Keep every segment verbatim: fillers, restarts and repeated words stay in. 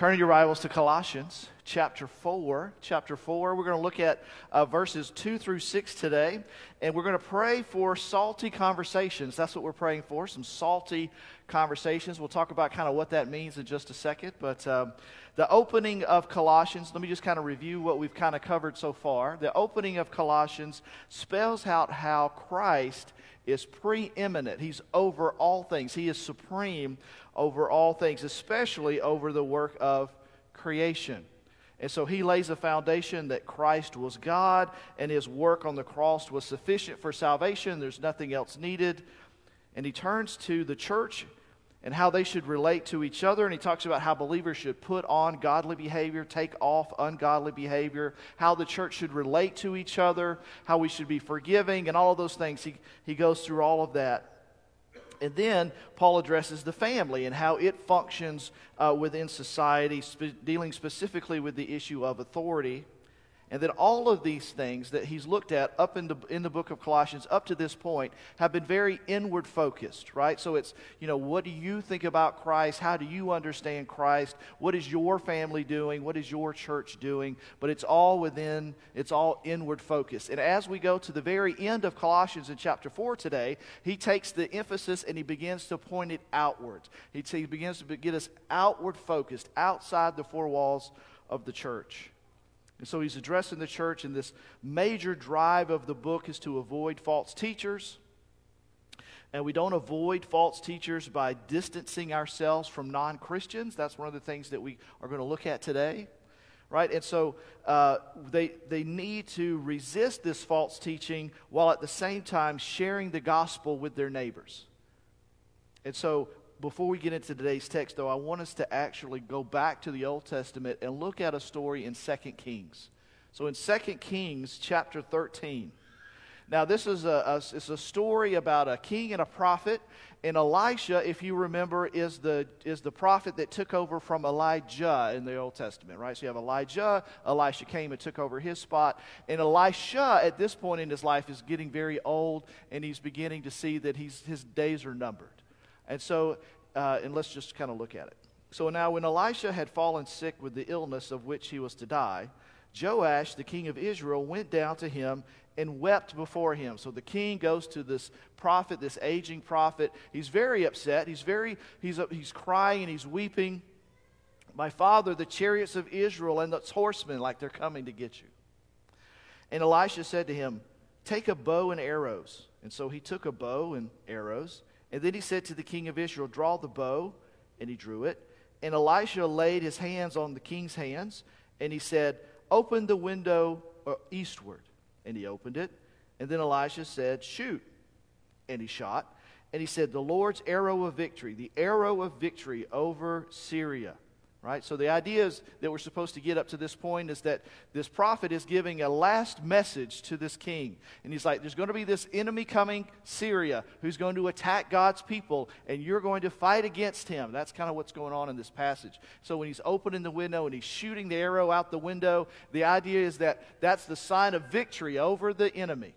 Turn your Bibles to Colossians chapter four. Chapter four, we're going to look at uh, verses two through six today, and we're going to pray for salty conversations. That's what we're praying for, some salty conversations. We'll talk about kind of what that means in just a second, but um, the opening of Colossians, let me just kind of review what we've kind of covered so far. The opening of Colossians spells out how Christ is preeminent. He's over all things. He is supreme over all things, especially over the work of creation. And so he lays a foundation that Christ was God and his work on the cross was sufficient for salvation. There's nothing else needed. And he turns to the church and how they should relate to each other. And he talks about how believers should put on godly behavior, take off ungodly behavior, how the church should relate to each other, how we should be forgiving, and all of those things. He, he goes through all of that. And then Paul addresses the family and how it functions uh, within society, spe- dealing specifically with the issue of authority. And then all of these things that he's looked at up in the, in the book of Colossians up to this point have been very inward focused, right? So it's, you know, what do you think about Christ? How do you understand Christ? What is your family doing? What is your church doing? But it's all within, it's all inward focused. And as we go to the very end of Colossians in chapter four today, he takes the emphasis and he begins to point it outwards. He, he begins to get us outward focused, outside the four walls of the church. And so he's addressing the church, and this major drive of the book is to avoid false teachers. And we don't avoid false teachers by distancing ourselves from non-Christians. That's one of the things that we are going to look at today, right? And so uh, they, they need to resist this false teaching while at the same time sharing the gospel with their neighbors. And so before we get into today's text, though, I want us to actually go back to the Old Testament and look at a story in Second Kings. So in Second Kings chapter thirteen. Now this is a, a, it's a story about a king and a prophet. And Elisha, if you remember, is the, is the prophet that took over from Elijah in the Old Testament, right? So you have Elijah, Elisha came and took over his spot. And Elisha, at this point in his life, is getting very old, and he's beginning to see that he's, his days are numbered. And so, uh, and let's just kind of look at it. So now when Elisha had fallen sick with the illness of which he was to die, Joash, the king of Israel, went down to him and wept before him. So the king goes to this prophet, this aging prophet. He's very upset. He's very, he's, he's crying and he's weeping. My father, the chariots of Israel and the horsemen, like they're coming to get you. And Elisha said to him, take a bow and arrows. And so he took a bow and arrows. And then he said to the king of Israel, draw the bow, and he drew it. And Elisha laid his hands on the king's hands, and he said, open the window eastward. And he opened it. And then Elisha said, shoot. And he shot. And he said, the Lord's arrow of victory, the arrow of victory over Syria. Right? So the idea is that we're supposed to get up to this point is that this prophet is giving a last message to this king. And he's like, there's going to be this enemy coming, Syria, who's going to attack God's people, and you're going to fight against him. That's kind of what's going on in this passage. So when he's opening the window and he's shooting the arrow out the window, the idea is that that's the sign of victory over the enemy.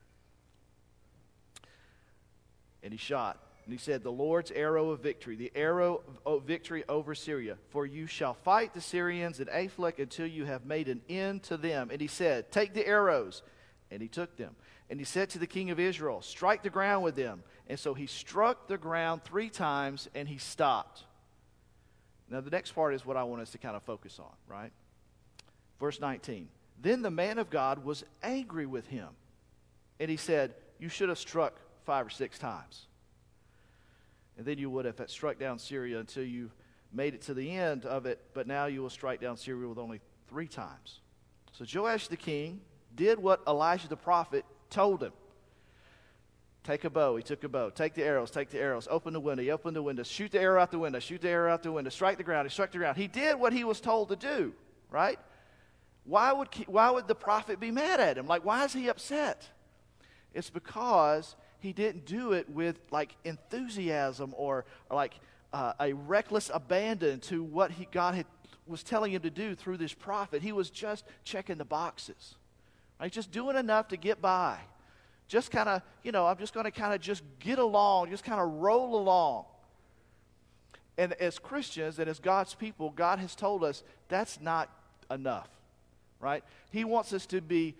And he shot. And he said, the Lord's arrow of victory, the arrow of victory over Syria. For you shall fight the Syrians in Aphek until you have made an end to them. And he said, take the arrows. And he took them. And he said to the king of Israel, strike the ground with them. And so he struck the ground three times and he stopped. Now the next part is what I want us to kind of focus on, right? Verse nineteen. Then the man of God was angry with him. And he said, you should have struck five or six times. And then you would have struck down Syria until you made it to the end of it, but now you will strike down Syria with only three times. So Joash the king did what Elijah the prophet told him. Take a bow. He took a bow. Take the arrows. Take the arrows. Open the window. He opened the window. Shoot the arrow out the window. Shoot the arrow out the window. Strike the ground. He struck the ground. He did what he was told to do, right? Why would, why would the prophet be mad at him? Like, why is he upset? It's because he didn't do it with like enthusiasm or, or like uh, a reckless abandon to what he, God had, was telling him to do through this prophet. He was just checking the boxes, right? Just doing enough to get by. Just kind of, you know, I'm just going to kind of just get along, just kind of roll along. And as Christians and as God's people, God has told us that's not enough, right? He wants us to be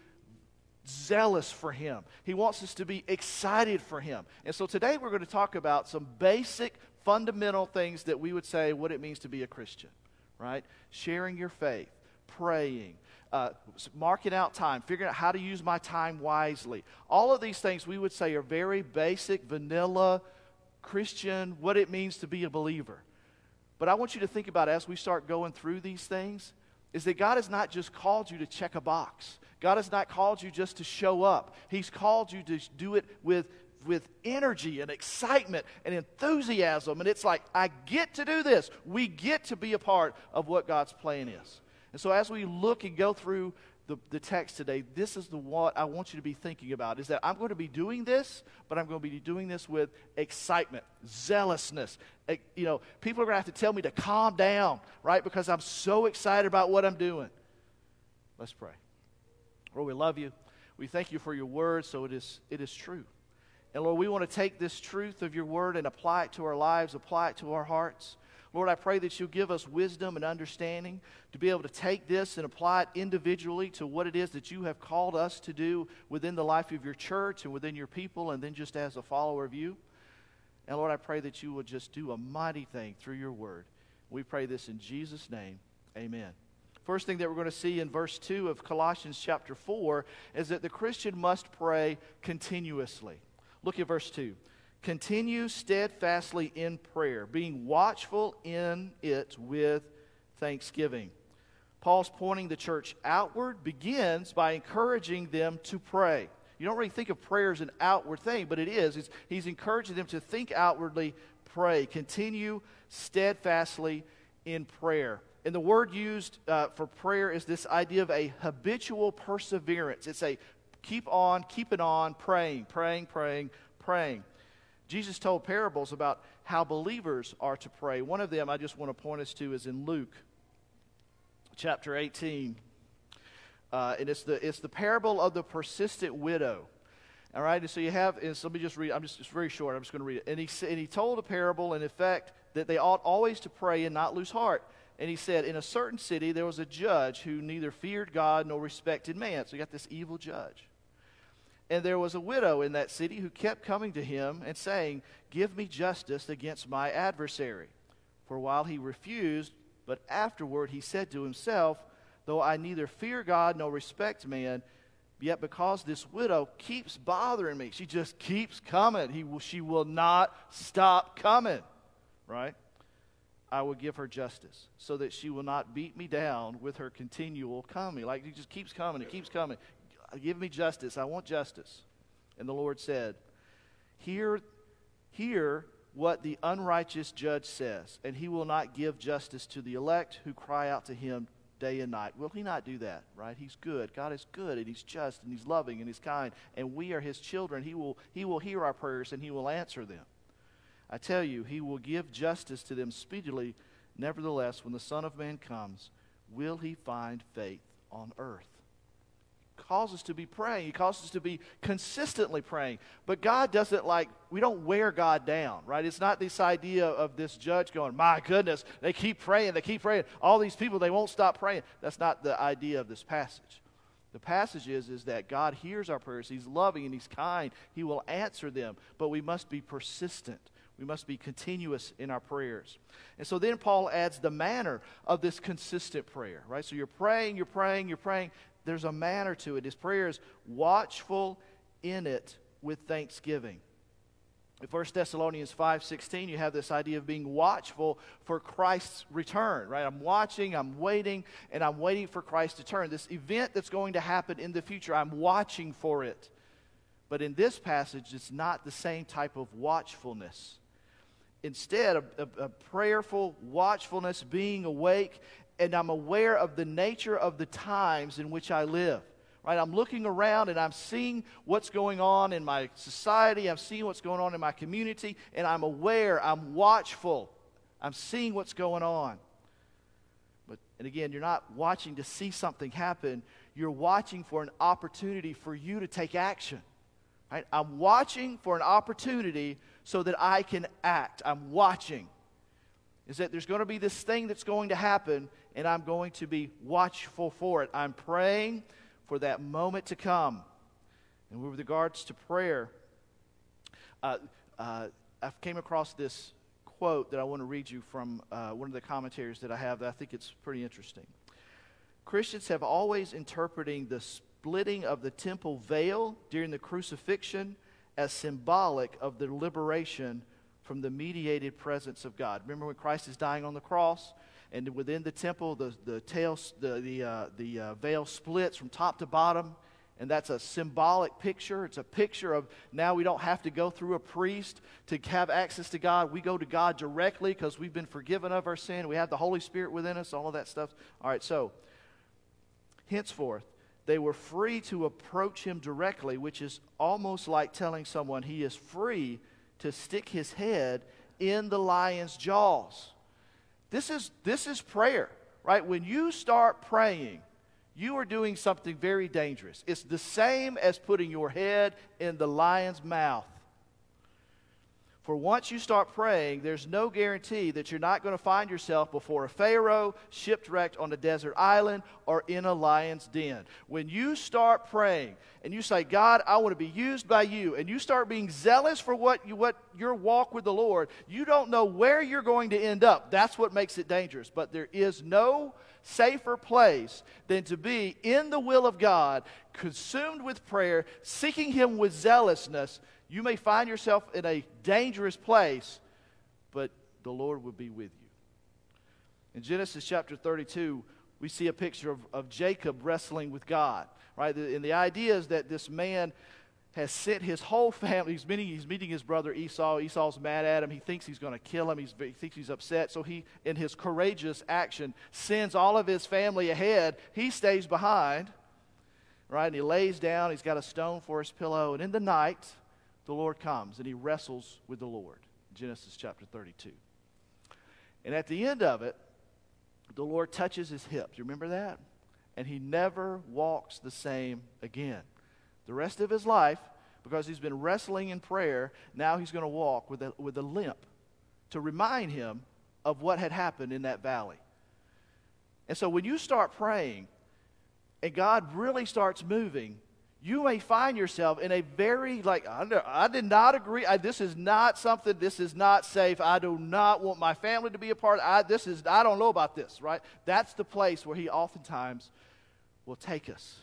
zealous for Him. He wants us to be excited for Him. And so today we're going to talk about some basic, fundamental things that we would say what it means to be a Christian, right? Sharing your faith, praying, uh, marking out time, figuring out how to use my time wisely. All of these things we would say are very basic, vanilla, Christian, what it means to be a believer. But I want you to think about, as we start going through these things, is that God has not just called you to check a box. God has not called you just to show up. He's called you to do it with, with energy and excitement and enthusiasm. And it's like, I get to do this. We get to be a part of what God's plan is. And so as we look and go through the, the text today, this is the what I want you to be thinking about, is that I'm going to be doing this, but I'm going to be doing this with excitement, zealousness. Uh, you know, people are going to have to tell me to calm down, right? Because I'm so excited about what I'm doing. Let's pray. Lord, we love you. We thank you for your word, so it is, it is true. And Lord, we want to take this truth of your word and apply it to our lives, apply it to our hearts. Lord, I pray that you'll give us wisdom and understanding to be able to take this and apply it individually to what it is that you have called us to do within the life of your church and within your people, and then just as a follower of you. And Lord, I pray that you will just do a mighty thing through your word. We pray this in Jesus' name. Amen. First thing that we're going to see in verse two of Colossians chapter four is that the Christian must pray continuously. Look at verse two. Continue steadfastly in prayer, being watchful in it with thanksgiving. Paul's pointing the church outward, begins by encouraging them to pray. You don't really think of prayer as an outward thing, but it is. It's, he's encouraging them to think outwardly, pray. Continue steadfastly in prayer. And the word used uh, for prayer is this idea of a habitual perseverance. It's a keep on, keep it on, praying, praying, praying, praying. Jesus told parables about how believers are to pray. One of them I just want to point us to is in Luke chapter eighteen. Uh, and it's the, it's the parable of the persistent widow. All right, and so you have, and so let me just read, I'm just, it's very short, I'm just going to read it. And he, and he told a parable in effect that they ought always to pray and not lose heart. And he said, in a certain city there was a judge who neither feared God nor respected man. So you got this evil judge. And there was a widow in that city who kept coming to him and saying, give me justice against my adversary. For a while he refused, but afterward he said to himself, though I neither fear God nor respect man, yet because this widow keeps bothering me, she just keeps coming. He will, she will not stop coming, right? I will give her justice so that she will not beat me down with her continual coming. Like, he just keeps coming, it keeps coming. Give me justice. I want justice. And the Lord said, hear, hear what the unrighteous judge says, and he will not give justice to the elect who cry out to him day and night. Will he not do that, right? He's good. God is good, and he's just, and he's loving, and he's kind, and we are his children. He will, he will hear our prayers, and he will answer them. I tell you, he will give justice to them speedily. Nevertheless, when the Son of Man comes, will he find faith on earth? Calls us to be praying. He calls us to be consistently praying. But God doesn't like, we don't wear God down, right? It's not this idea of this judge going, my goodness, they keep praying, they keep praying. All these people, they won't stop praying. That's not the idea of this passage. The passage is, is that God hears our prayers. He's loving and he's kind. He will answer them. But we must be persistent. We must be continuous in our prayers. And so then Paul adds the manner of this consistent prayer, right? So you're praying, you're praying, you're praying. There's a manner to it. His prayer is watchful in it with thanksgiving. In First Thessalonians five sixteen, you have this idea of being watchful for Christ's return, right? I'm watching, I'm waiting, and I'm waiting for Christ to return. This event that's going to happen in the future, I'm watching for it. But in this passage, it's not the same type of watchfulness. Instead, a, a, a prayerful watchfulness, being awake, and I'm aware of the nature of the times in which I live. Right? I'm looking around and I'm seeing what's going on in my society. I'm seeing what's going on in my community, and I'm aware, I'm watchful. I'm seeing what's going on. But and again, you're not watching to see something happen. You're watching for an opportunity for you to take action. Right? I'm watching for an opportunity so that I can act. I'm watching. is that there's going to be this thing that's going to happen, and I'm going to be watchful for it. I'm praying for that moment to come. And with regards to prayer, uh, uh, I came across this quote that I want to read you from uh, one of the commentaries that I have that I think it's pretty interesting. Christians have always interpreting the splitting of the temple veil during the crucifixion as symbolic of the liberation from the mediated presence of God. Remember when Christ is dying on the cross, and within the temple, the the tail, the the uh, the uh, veil splits from top to bottom, and that's a symbolic picture. It's a picture of now we don't have to go through a priest to have access to God. We go to God directly because we've been forgiven of our sin. We have the Holy Spirit within us. All of that stuff. All right, so henceforth, they were free to approach him directly, which is almost like telling someone he is free to stick his head in the lion's jaws. This is, this is prayer, right? When you start praying, you are doing something very dangerous. It's the same as putting your head in the lion's mouth. For once you start praying, there's no guarantee that you're not going to find yourself before a Pharaoh, shipwrecked on a desert island, or in a lion's den. When you start praying and you say, God, I want to be used by you, and you start being zealous for what you, what your walk with the Lord, you don't know where you're going to end up. That's what makes it dangerous. But there is no safer place than to be in the will of God, consumed with prayer, seeking Him with zealousness. You may find yourself in a dangerous place, but the Lord will be with you. In Genesis chapter thirty-two, we see a picture of, of Jacob wrestling with God. Right? And the idea is that this man has sent his whole family. He's meeting, he's meeting his brother Esau. Esau's mad at him. He thinks he's going to kill him. He's, he thinks he's upset. So he, in his courageous action, sends all of his family ahead. He stays behind. Right? And he lays down. He's got a stone for his pillow. And in the night, the Lord comes and he wrestles with the Lord. Genesis chapter thirty-two. And at the end of it, the Lord touches his hip. Do you remember that? And he never walks the same again. The rest of his life, because he's been wrestling in prayer, now he's going to walk with a, with a limp to remind him of what had happened in that valley. And so when you start praying and God really starts moving, you may find yourself in a very, like, I, I did not agree. I, this is not something, this is not safe. I do not want my family to be a part of I, this. Is, I don't know about this, right? That's the place where he oftentimes will take us.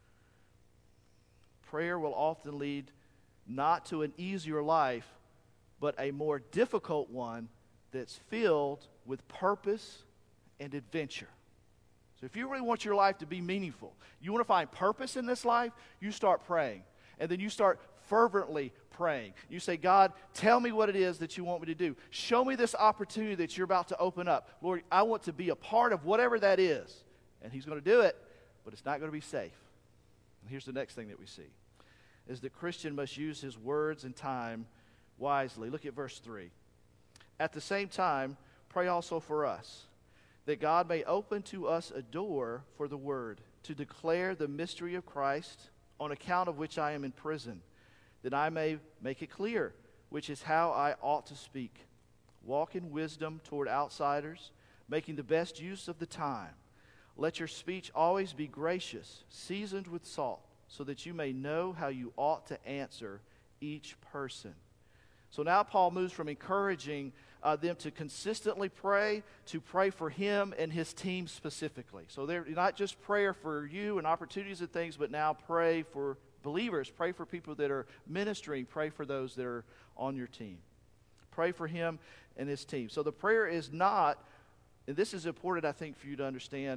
Prayer will often lead not to an easier life, but a more difficult one that's filled with purpose and adventure. So if you really want your life to be meaningful, you want to find purpose in this life, you start praying. And then you start fervently praying. You say, God, tell me what it is that you want me to do. Show me this opportunity that you're about to open up. Lord, I want to be a part of whatever that is. And he's going to do it, but it's not going to be safe. And here's the next thing that we see, is the Christian must use his words and time wisely. Look at verse three. At the same time, pray also for us, that God may open to us a door for the word, to declare the mystery of Christ, on account of which I am in prison, that I may make it clear, which is how I ought to speak. Walk in wisdom toward outsiders, making the best use of the time. Let your speech always be gracious, seasoned with salt, so that you may know how you ought to answer each person. So now Paul moves from encouraging uh, them to consistently pray to pray for him and his team specifically. So they're not just prayer for you and opportunities and things, but now pray for believers. Pray for people that are ministering. Pray for those that are on your team. Pray for him and his team. So the prayer is not, and this is important, I think, for you to understand,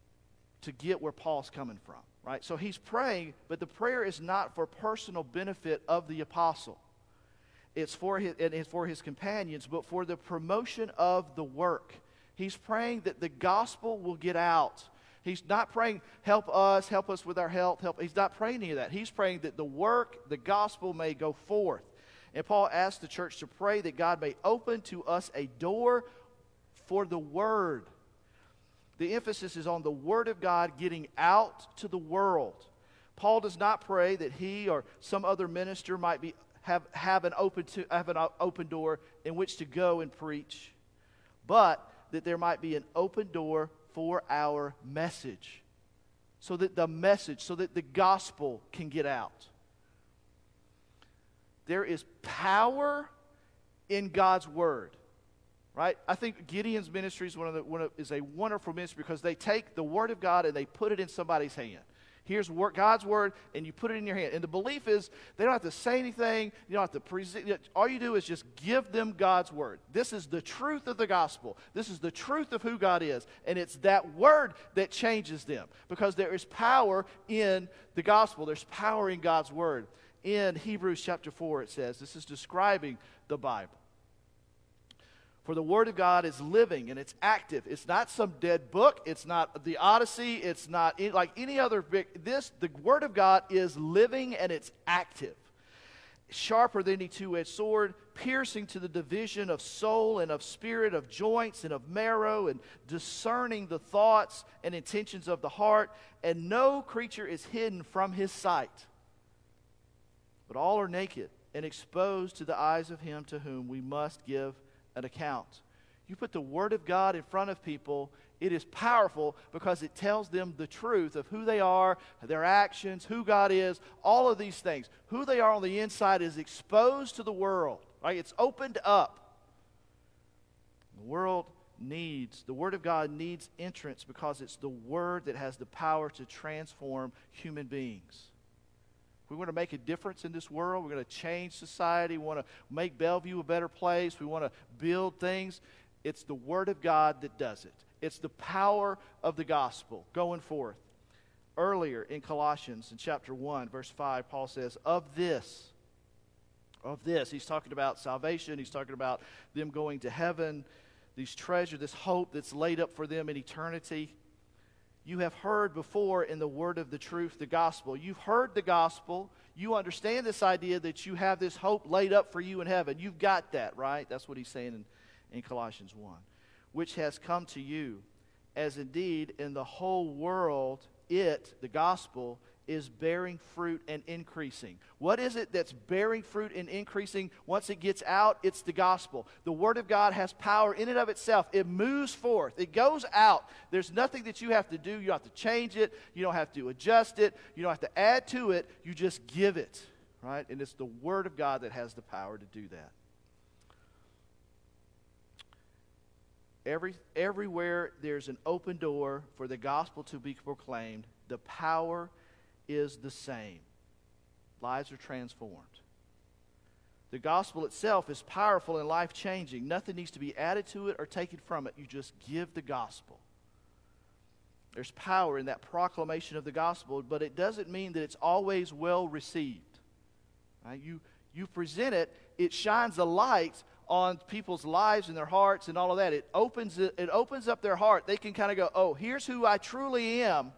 to get where Paul's coming from. Right? So he's praying, but the prayer is not for personal benefit of the apostle. It's for his, and it's for his companions, but for the promotion of the work. He's praying that the gospel will get out. He's not praying, help us, help us with our health. Help. He's not praying any of that. He's praying that the work, the gospel may go forth. And Paul asked the church to pray that God may open to us a door for the word. The emphasis is on the word of God getting out to the world. Paul does not pray that he or some other minister might be have, have, an open to, have an open door in which to go and preach. but that there might be an open door for our message. So that the message, so that the gospel can get out. There is power in God's word. Right? I think Gideon's ministry is, one of the, one of, is a wonderful ministry because they take the word of God and they put it in somebody's hand. Here's word, God's word, and you put it in your hand. And the belief is they don't have to say anything. You don't have to present. All you do is just give them God's word. This is the truth of the gospel. This is the truth of who God is. And it's that word that changes them because there is power in the gospel. There's power in God's word. In Hebrews chapter four, it says, this is describing the Bible. For the Word of God is living and it's active. It's not some dead book. It's not the Odyssey. It's not any, like any other book. This, the Word of God is living and it's active. Sharper than any two-edged sword, piercing to the division of soul and of spirit, of joints and of marrow, and discerning the thoughts and intentions of the heart. And no creature is hidden from His sight, but all are naked and exposed to the eyes of Him to whom we must give an account. You put the Word of God in front of people, it is powerful because it tells them the truth of who they are, their actions, who God is, all of these things. Who they are on the inside is exposed to the world. Right? It's opened up. The world needs, the Word of God needs entrance because it's the Word that has the power to transform human beings. We want to make a difference in this world. We're going to change society. We want to make Bellevue a better place. We want to build things. It's the Word of God that does it. It's the power of the gospel going forth. Earlier in Colossians, in chapter one, verse five, Paul says, of this, of this, he's talking about salvation. He's talking about them going to heaven, these treasure, this hope that's laid up for them in eternity. You have heard before in the word of the truth, the gospel. You've heard the gospel. You understand this idea that you have this hope laid up for you in heaven. You've got that, right? That's what he's saying in, in Colossians one. Which has come to you, as indeed in the whole world, it, the gospel, is bearing fruit and increasing. What is it that's bearing fruit and increasing? Once it gets out, it's the gospel. The Word of God has power in and of itself. It moves forth. It goes out. There's nothing that you have to do. You don't have to change it. You don't have to adjust it. You don't have to add to it. You just give it, right? And it's the Word of God that has the power to do that. Every, everywhere there's an open door for the gospel to be proclaimed, the power is the same. Lives are transformed. The gospel itself is powerful and life-changing. Nothing needs to be added to it or taken from it. You just give the gospel. There's power in that proclamation of the gospel, but it doesn't mean that it's always well received. Right? You, you present it, it shines a light on people's lives and their hearts and all of that. It opens it, it opens up their heart. They can kind of go, oh, here's who I truly am.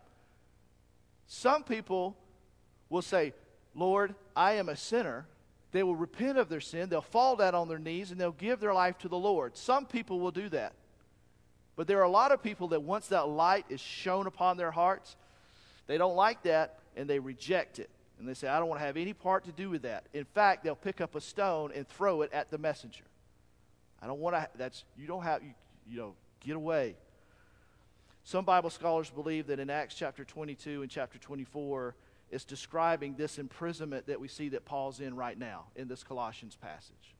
Some people will say, Lord, I am a sinner. They will repent of their sin. They'll fall down on their knees and they'll give their life to the Lord. Some people will do that. But there are a lot of people that once that light is shone upon their hearts, they don't like that and they reject it. And they say, I don't want to have any part to do with that. In fact, they'll pick up a stone and throw it at the messenger. I don't want to, that's, you don't have, you, you know, get away. Some Bible scholars believe that in Acts chapter twenty-two and chapter twenty-four, it's describing this imprisonment that we see that Paul's in right now in this Colossians passage.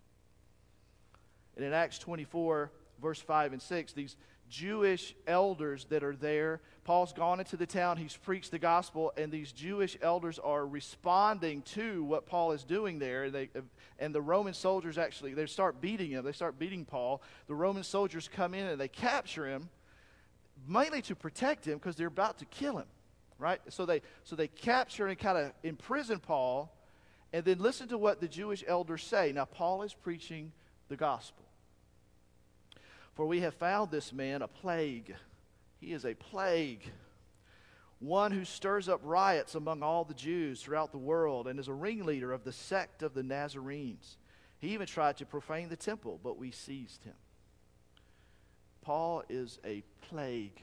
And in Acts twenty-four, verse five and six, these Jewish elders that are there, Paul's gone into the town, he's preached the gospel, and these Jewish elders are responding to what Paul is doing there. And, they, and the Roman soldiers actually, they start beating him. They start beating Paul. The Roman soldiers come in and they capture him, mainly to protect him because they're about to kill him, right? So they so they capture and kind of imprison Paul, and then listen to what the Jewish elders say. Now, Paul is preaching the gospel. For we have found this man a plague. He is a plague, one who stirs up riots among all the Jews throughout the world and is a ringleader of the sect of the Nazarenes. He even tried to profane the temple, but we seized him. Paul is a plague,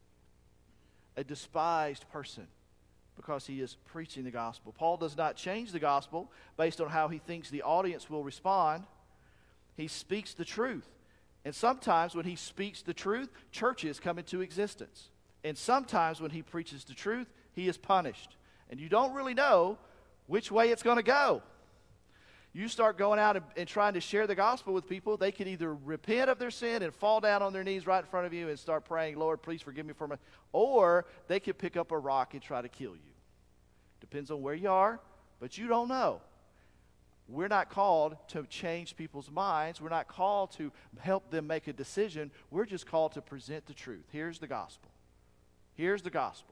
a despised person because he is preaching the gospel. Paul does not change the gospel based on how he thinks the audience will respond. He speaks the truth. And sometimes when he speaks the truth, churches come into existence. And sometimes when he preaches the truth, he is punished. And you don't really know which way it's going to go. You start going out and, and trying to share the gospel with people, they could either repent of their sin and fall down on their knees right in front of you and start praying, Lord, please forgive me for my... Or they could pick up a rock and try to kill you. Depends on where you are, but you don't know. We're not called to change people's minds. We're not called to help them make a decision. We're just called to present the truth. Here's the gospel. Here's the gospel.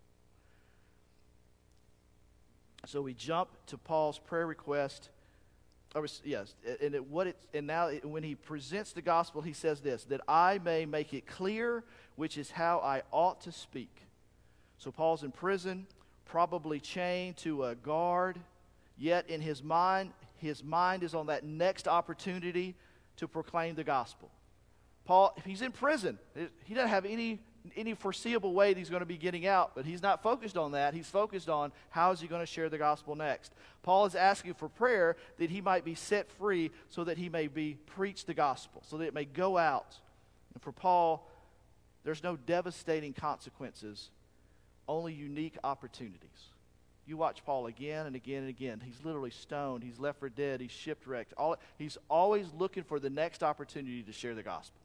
So we jump to Paul's prayer request. Or, yes, and it, what it, and now it, when he presents the gospel, he says this, that I may make it clear, which is how I ought to speak. So Paul's in prison, probably chained to a guard, yet in his mind, his mind is on that next opportunity to proclaim the gospel. Paul, he's in prison. He doesn't have any any foreseeable way that he's going to be getting out, but he's not focused on that. He's focused on how is he going to share the gospel next. Paul is asking for prayer that he might be set free so that he may be preach the gospel, so that it may go out. And for Paul, there's no devastating consequences, only unique opportunities. You watch Paul again and again and again. He's literally stoned. He's left for dead. He's shipwrecked. All, he's always looking for the next opportunity to share the gospel.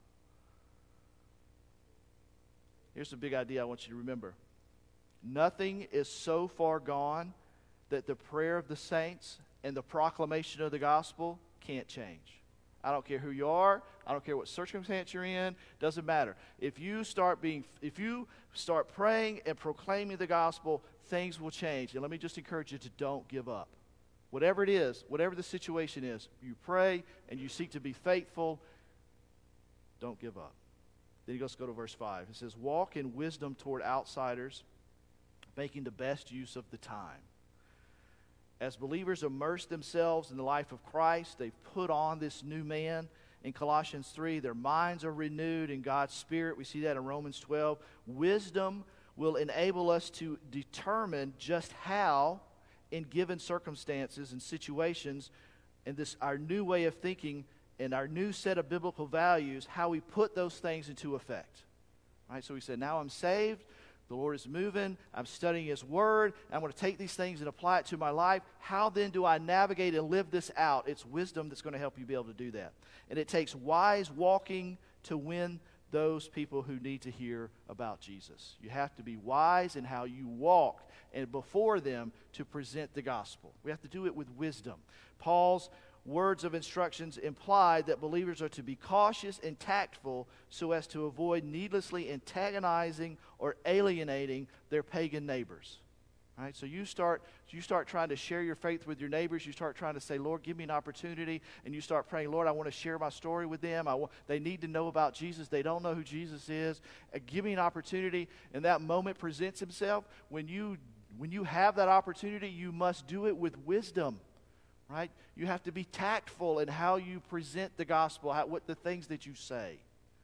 Here's the big idea I want you to remember. Nothing is so far gone that the prayer of the saints and the proclamation of the gospel can't change. I don't care who you are. I don't care what circumstance you're in. Doesn't matter. If you start being, if you start praying and proclaiming the gospel, things will change. And let me just encourage you to don't give up. Whatever it is, whatever the situation is, you pray and you seek to be faithful. Don't give up. Then he goes to go to verse five. It says, walk in wisdom toward outsiders, making the best use of the time. As believers immerse themselves in the life of Christ, they've put on this new man. In Colossians three, their minds are renewed in God's Spirit. We see that in Romans twelve. Wisdom will enable us to determine just how, in given circumstances and situations, and this our new way of thinking and our new set of biblical values, how we put those things into effect. Right? So we said, now I'm saved. The Lord is moving. I'm studying His Word. I'm going to take these things and apply it to my life. How then do I navigate and live this out? It's wisdom that's going to help you be able to do that. And it takes wise walking to win those people who need to hear about Jesus. You have to be wise in how you walk and before them to present the gospel. We have to do it with wisdom. Paul's words of instructions imply that believers are to be cautious and tactful so as to avoid needlessly antagonizing or alienating their pagan neighbors. Right? So you start you start trying to share your faith with your neighbors. You start trying to say, Lord, give me an opportunity. And you start praying, Lord, I want to share my story with them. I want, they need to know about Jesus. They don't know who Jesus is. Uh, give me an opportunity. And that moment presents himself. When you, when you have that opportunity, you must do it with wisdom. Right? You have to be tactful in how you present the gospel, how, what the things that you say.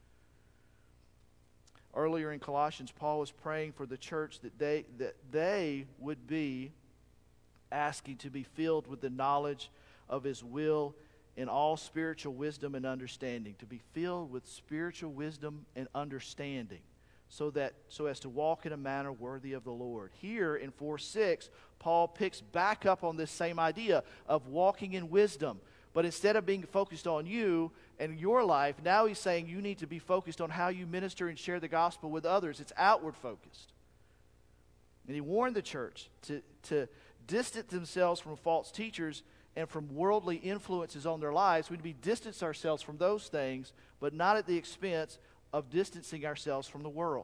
Earlier in Colossians, Paul was praying for the church that they that they would be asking to be filled with the knowledge of His will in all spiritual wisdom and understanding, to be filled with spiritual wisdom and understanding, so that so as to walk in a manner worthy of the Lord. Here in four six, Paul picks back up on this same idea of walking in wisdom. But instead of being focused on you and your life, now he's saying you need to be focused on how you minister and share the gospel with others. It's outward focused. And he warned the church to, to distance themselves from false teachers and from worldly influences on their lives. We'd be distance ourselves from those things, but not at the expense of distancing ourselves from the world.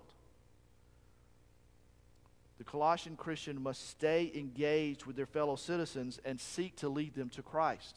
The Colossian Christian must stay engaged with their fellow citizens and seek to lead them to Christ.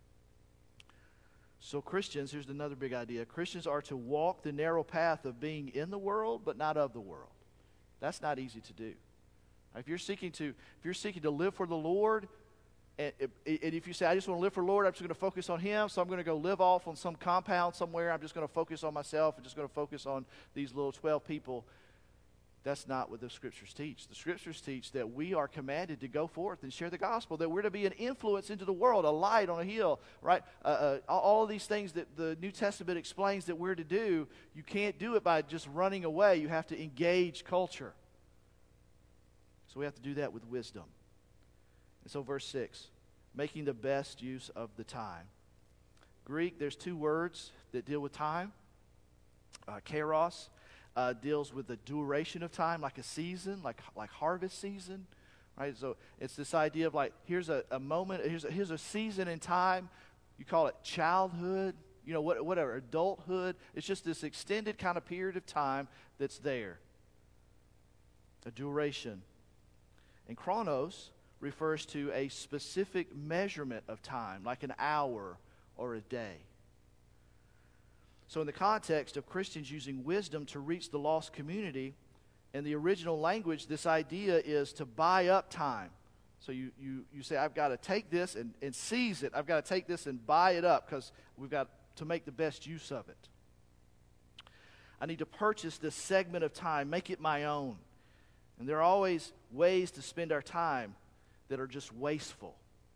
So Christians, here's another big idea. Christians are to walk the narrow path of being in the world, but not of the world. That's not easy to do. If you're seeking to, if you're seeking to live for the Lord, and, and if you say, I just want to live for the Lord, I'm just going to focus on Him, so I'm going to go live off on some compound somewhere, I'm just going to focus on myself, I'm just going to focus on these little twelve people. That's not what the Scriptures teach. The Scriptures teach that we are commanded to go forth and share the gospel, that we're to be an influence into the world, a light on a hill, right? Uh, uh, all of these things that the New Testament explains that we're to do, you can't do it by just running away. You have to engage culture. So we have to do that with wisdom. And so verse six, making the best use of the time. Greek, there's two words that deal with time. Uh, kairos uh, deals with the duration of time, like a season, like like harvest season, right? So it's this idea of like, here's a, a moment, here's a, here's a season in time. You call it childhood, you know, what, whatever, adulthood. It's just this extended kind of period of time that's there. A duration. And chronos refers to a specific measurement of time, like an hour or a day. So in the context of Christians using wisdom to reach the lost community, in the original language, this idea is to buy up time. So you, you, you say, I've got to take this and, and seize it. I've got to take this and buy it up because we've got to make the best use of it. I need to purchase this segment of time, make it my own. And there are always ways to spend our time that are just wasteful.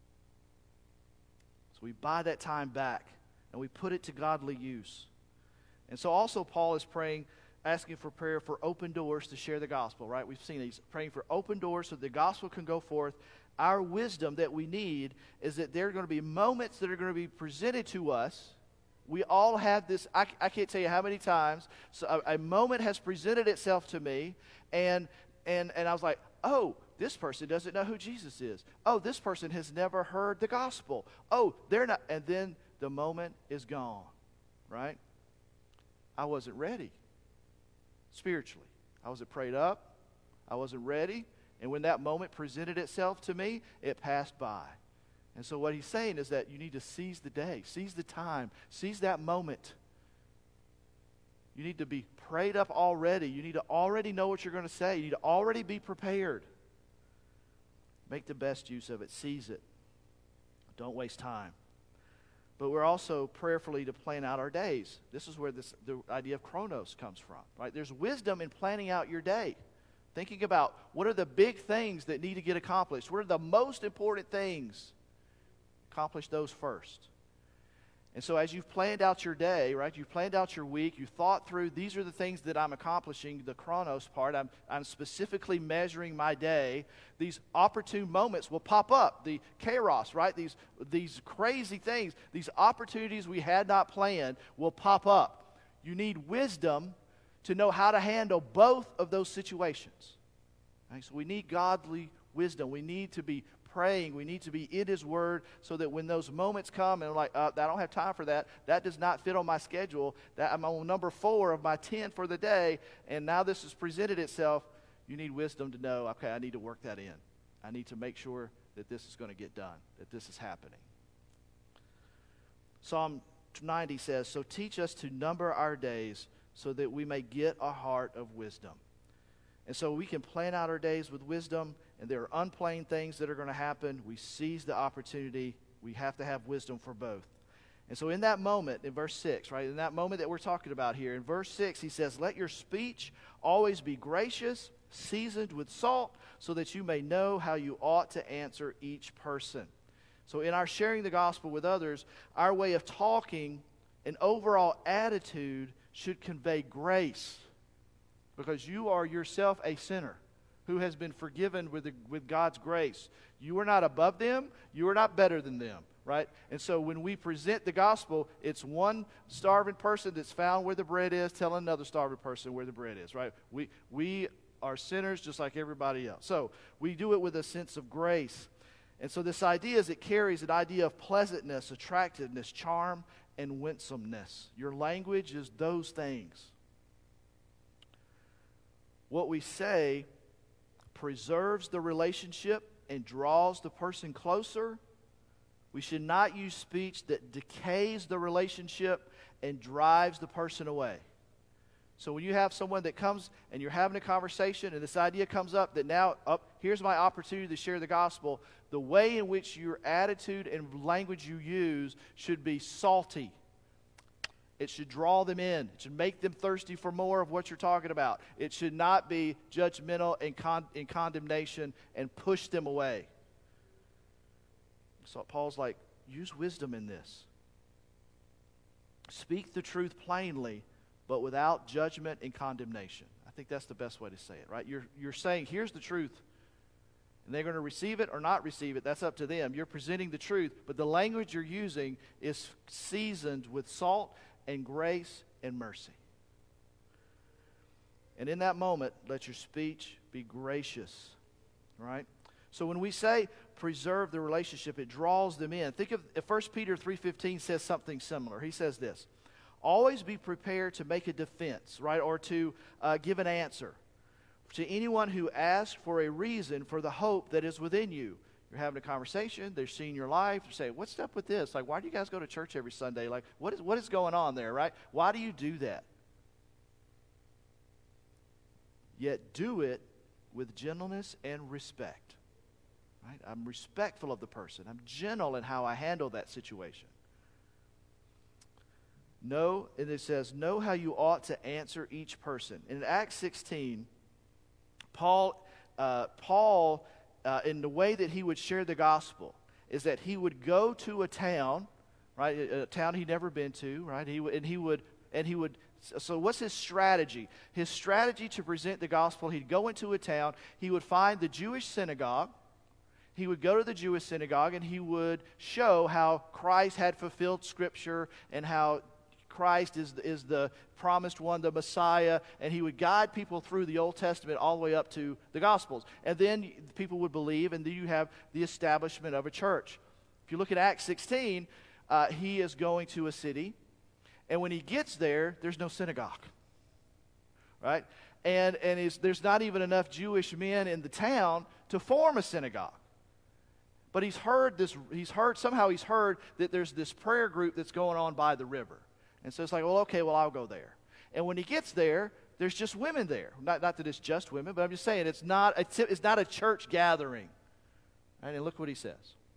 So we buy that time back and we put it to godly use. And so also Paul is praying, asking for prayer for open doors to share the gospel, right? We've seen these, praying for open doors so the gospel can go forth. Our wisdom that we need is that there are going to be moments that are going to be presented to us. We all have this, I, I can't tell you how many times, so a, a moment has presented itself to me, and, and, and I was like, oh, this person doesn't know who Jesus is. Oh, this person has never heard the gospel. Oh, they're not, and then the moment is gone, right? I wasn't ready spiritually. I wasn't prayed up. I wasn't ready. And when that moment presented itself to me, it passed by. And so what he's saying is that you need to seize the day, seize the time, seize that moment. You need to be prayed up already. You need to already know what you're going to say. You need to already be prepared. Make the best use of it. Seize it. Don't waste time. But we're also prayerfully to plan out our days. This is where this, the idea of chronos comes from, right? There's wisdom in planning out your day. Thinking about what are the big things that need to get accomplished. What are the most important things? Accomplish those first. And so as you've planned out your day, right, you've planned out your week, you thought through, these are the things that I'm accomplishing, the chronos part, I'm, I'm specifically measuring my day, these opportune moments will pop up, the kairos, right, these, these crazy things, these opportunities we had not planned will pop up. You need wisdom to know how to handle both of those situations. Right? So we need godly wisdom. We need to be praying. We need to be in His Word so that when those moments come and we're like, uh, I don't have time for that. That does not fit on my schedule. That I'm on number four of my ten for the day, and now this has presented itself. You need wisdom to know, okay, I need to work that in. I need to make sure that this is going to get done, that this is happening. Psalm ninety says, so teach us to number our days so that we may get a heart of wisdom. And so we can plan out our days with wisdom, and there are unplanned things that are going to happen. We seize the opportunity. We have to have wisdom for both. And so in that moment, in verse six, right, in that moment that we're talking about here, in verse six, he says, let your speech always be gracious, seasoned with salt, so that you may know how you ought to answer each person. So in our sharing the gospel with others, our way of talking, an overall attitude should convey grace, because you are yourself a sinner who has been forgiven with, the, with God's grace. You are not above them. You are not better than them, right? And so when we present the gospel, it's one starving person that's found where the bread is telling another starving person where the bread is, right? We, we are sinners just like everybody else. So we do it with a sense of grace. And so this idea is it carries an idea of pleasantness, attractiveness, charm, and winsomeness. Your language is those things. What we say preserves the relationship and draws the person closer. We should not use speech that decays the relationship and drives the person away. So when you have someone that comes and you're having a conversation and this idea comes up that now, up oh, here's my opportunity to share the gospel, the way in which your attitude and language you use should be salty. It should draw them in. It should make them thirsty for more of what you're talking about. It should not be judgmental and, con- and condemnation and push them away. So Paul's like, use wisdom in this. Speak the truth plainly, but without judgment and condemnation. I think that's the best way to say it, right? You're, you're saying, here's the truth. And they're going to receive it or not receive it. That's up to them. You're presenting the truth, but the language you're using is seasoned with salt and grace and mercy. And in that moment, let your speech be gracious, right? So when we say preserve the relationship, it draws them in. Think of First Peter three fifteen says something similar. He says this, always be prepared to make a defense, right, or to uh, give an answer to anyone who asks for a reason for the hope that is within you. You're having a conversation, they're seeing your life, they're saying, what's up with this? Like, why do you guys go to church every Sunday? Like, what is what is going on there, right? Why do you do that? Yet do it with gentleness and respect. Right? I'm respectful of the person. I'm gentle in how I handle that situation. Know, and it says, know how you ought to answer each person. And in Acts sixteen, Paul, uh, Paul, uh, in the way that he would share the gospel, is that he would go to a town, right, a, a town he'd never been to, right, he and he would, and he would. So what's his strategy? His strategy to present the gospel, he'd go into a town, he would find the Jewish synagogue, he would go to the Jewish synagogue, and he would show how Christ had fulfilled Scripture and how Christ is, is the promised one, the Messiah, and he would guide people through the Old Testament all the way up to the Gospels. And then people would believe, and then you have the establishment of a church. If you look at Acts sixteen, uh, he is going to a city, and when he gets there, there's no synagogue, right? And, and is, there's not even enough Jewish men in the town to form a synagogue. But he's heard this, he's heard, somehow he's heard that there's this prayer group that's going on by the river. And so it's like, well, okay, well, I'll go there. And when he gets there, there's just women there. Not, not that it's just women, but I'm just saying it's not a, it's not a church gathering. Right? And look what he says.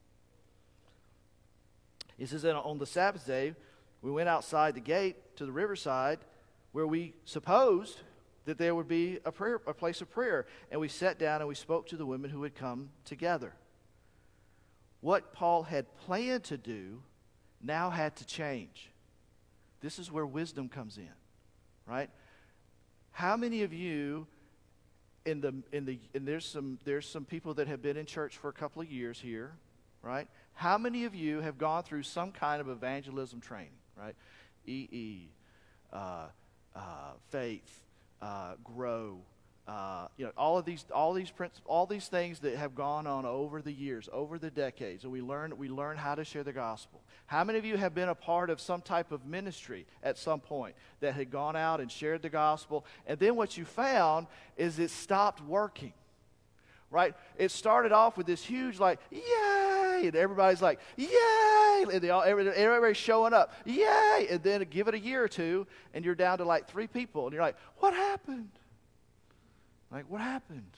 He says that on the Sabbath day, we went outside the gate to the riverside where we supposed that there would be a prayer, a place of prayer. And we sat down and we spoke to the women who had come together. What Paul had planned to do now had to change. This is where wisdom comes in, right? How many of you in the in the and there's some there's some people that have been in church for a couple of years here, right? How many of you have gone through some kind of evangelism training, right? E E, uh, uh, faith, uh, grow, uh, you know, all of these all these principles, all these things that have gone on over the years, over the decades, and we learn we learn how to share the gospel. How many of you have been a part of some type of ministry at some point that had gone out and shared the gospel, and then what you found is it stopped working, right? It started off with this huge like, yay, and everybody's like, yay, and they all, everybody, everybody's showing up, yay, and then give it a year or two, and you're down to like three people, and you're like, what happened? Like, what happened?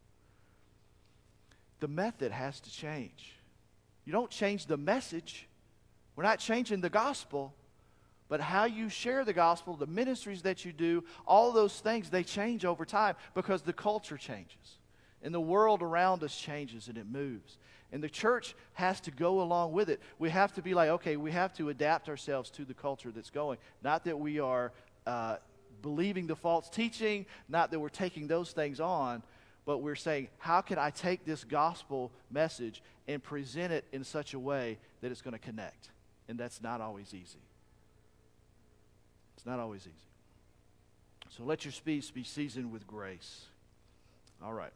The method has to change. You don't change the message. We're not changing the gospel, but how you share the gospel, the ministries that you do, all those things, they change over time because the culture changes. And the world around us changes and it moves. And the church has to go along with it. We have to be like, okay, we have to adapt ourselves to the culture that's going. Not that we are uh, believing the false teaching, not that we're taking those things on, but we're saying, how can I take this gospel message and present it in such a way that it's going to connect? And that's not always easy. It's not always easy. So let your speech be seasoned with grace. All right.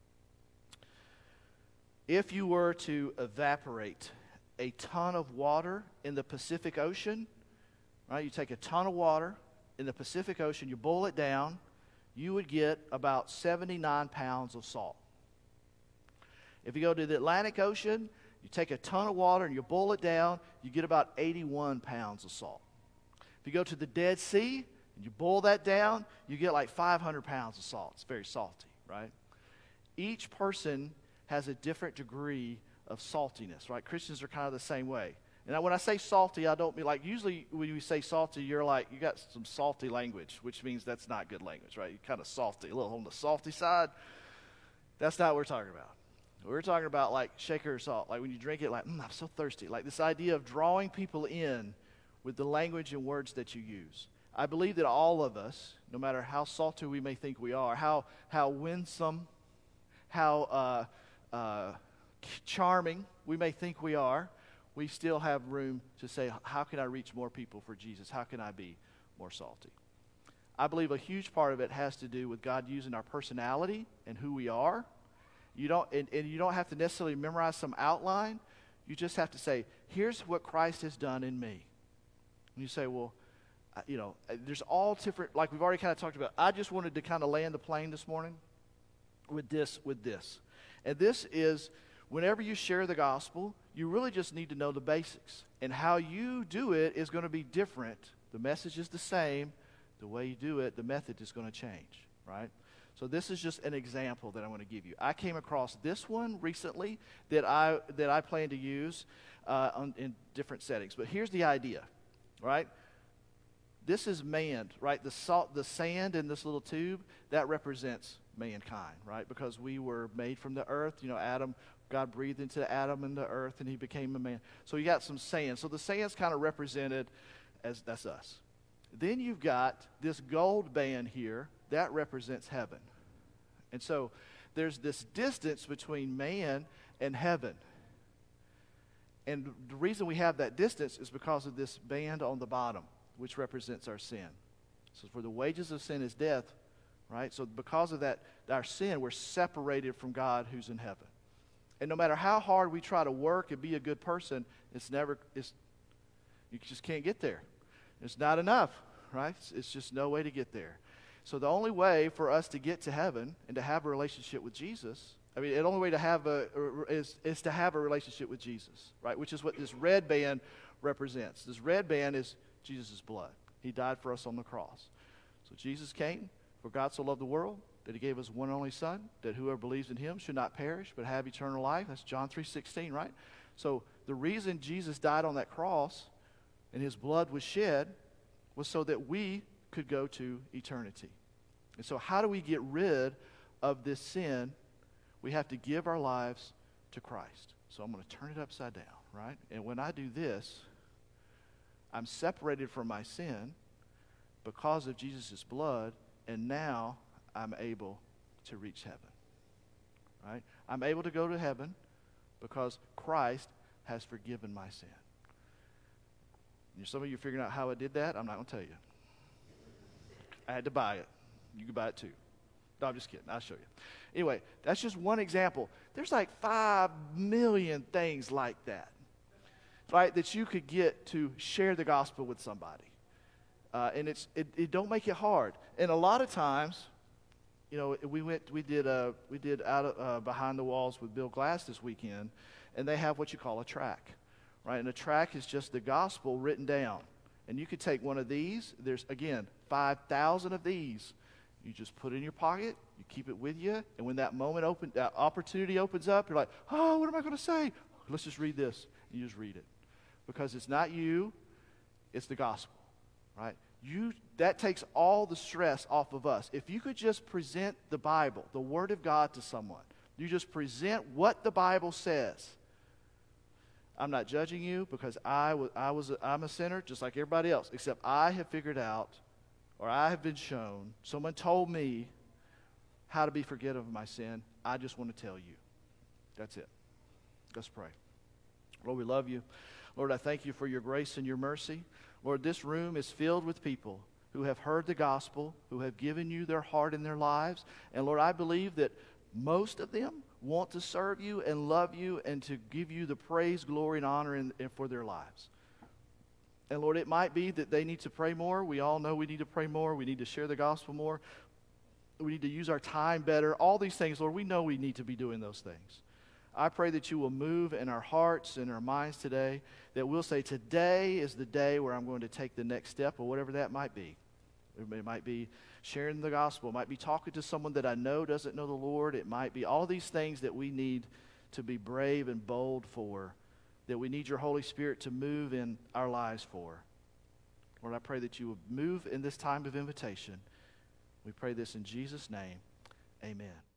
If you were to evaporate a ton of water in the Pacific Ocean, right? You take a ton of water in the Pacific Ocean, you boil it down, you would get about seventy-nine pounds of salt. If you go to the Atlantic Ocean, you take a ton of water and you boil it down, you get about eighty-one pounds of salt. If you go to the Dead Sea and you boil that down, you get like five hundred pounds of salt. It's very salty, right? Each person has a different degree of saltiness, right? Christians are kind of the same way. And I, when I say salty, I don't mean like, usually when you say salty, you're like, you got some salty language, which means that's not good language, right? You're kind of salty, a little on the salty side. That's not what we're talking about. We're talking about like shaker salt, like when you drink it, like, mm, I'm so thirsty. Like this idea of drawing people in with the language and words that you use. I believe that all of us, no matter how salty we may think we are, how, how winsome, how uh, uh, charming we may think we are, we still have room to say, how can I reach more people for Jesus? How can I be more salty? I believe a huge part of it has to do with God using our personality and who we are. You don't, and, and you don't have to necessarily memorize some outline. You just have to say, here's what Christ has done in me. And you say, well, you know, there's all different, like we've already kind of talked about. I just wanted to kind of land the plane this morning with this, with this. And this is, whenever you share the gospel, you really just need to know the basics. And how you do it is going to be different. The message is the same. The way you do it, the method is going to change, right? So this is just an example that I want to give you. I came across this one recently that I that I plan to use uh, on, in different settings. But here's the idea, right? This is man, right? The salt, the sand in this little tube, that represents mankind, right? Because we were made from the earth. You know, Adam, God breathed into Adam and the earth, and he became a man. So you got some sand. So the sand's kind of represented as, that's us. Then you've got this gold band here. That represents heaven. And so there's this distance between man and heaven. And the reason we have that distance is because of this band on the bottom, which represents our sin. So for the wages of sin is death, right? So because of that, our sin, we're separated from God who's in heaven. And no matter how hard we try to work and be a good person, it's never, it's, you just can't get there. It's not enough, right? It's, it's just no way to get there. So the only way for us to get to heaven and to have a relationship with Jesus, I mean, the only way to have a, is, is to have a relationship with Jesus, right? Which is what this red band represents. This red band is Jesus' blood. He died for us on the cross. So Jesus came, for God so loved the world, that he gave us one only son, that whoever believes in him should not perish, but have eternal life. That's John three sixteen, right? So the reason Jesus died on that cross and his blood was shed was so that we could go to eternity. And so how do we get rid of this sin? We have to give our lives to Christ. So I'm going to turn it upside down, right? And when I do this, I'm separated from my sin because of Jesus' blood, and now I'm able to reach heaven, right? I'm able to go to heaven because Christ has forgiven my sin. And some of you are figuring out how I did that. I'm not going to tell you. I had to buy it. You can buy it too. No, I'm just kidding. I'll show you. Anyway, that's just one example. There's like five million things like that, right, that you could get to share the gospel with somebody. Uh, and it's it, it don't make it hard. And a lot of times, you know, we went we did uh we did out of, uh, behind the walls with Bill Glass this weekend, and they have what you call a track, right? And a track is just the gospel written down. And you could take one of these. There's again five thousand of these. You just put it in your pocket. You keep it with you, and when that moment open, that opportunity opens up, you're like, oh, what am I going to say? Let's just read this. And you just read it, because it's not you, it's the gospel, right? You that takes all the stress off of us. If you could just present the Bible, the Word of God, to someone, you just present what the Bible says. I'm not judging you, because I was I was a, I'm a sinner just like everybody else, except I have figured out, or I have been shown, someone told me how to be forgiven of my sin. I just want to tell you. That's it. Let's pray. Lord, we love you. Lord, I thank you for your grace and your mercy. Lord, this room is filled with people who have heard the gospel, who have given you their heart and their lives. And Lord, I believe that most of them want to serve you and love you and to give you the praise, glory, and honor in, in for their lives. And Lord, it might be that they need to pray more. We all know we need to pray more. We need to share the gospel more. We need to use our time better. All these things, Lord, we know we need to be doing those things. I pray that you will move in our hearts and our minds today, that we'll say, today is the day where I'm going to take the next step, or whatever that might be. It might be sharing the gospel. It might be talking to someone that I know doesn't know the Lord. It might be all these things that we need to be brave and bold for that we need your Holy Spirit to move in our lives for. Lord, I pray that you would move in this time of invitation. We pray this in Jesus' name. Amen.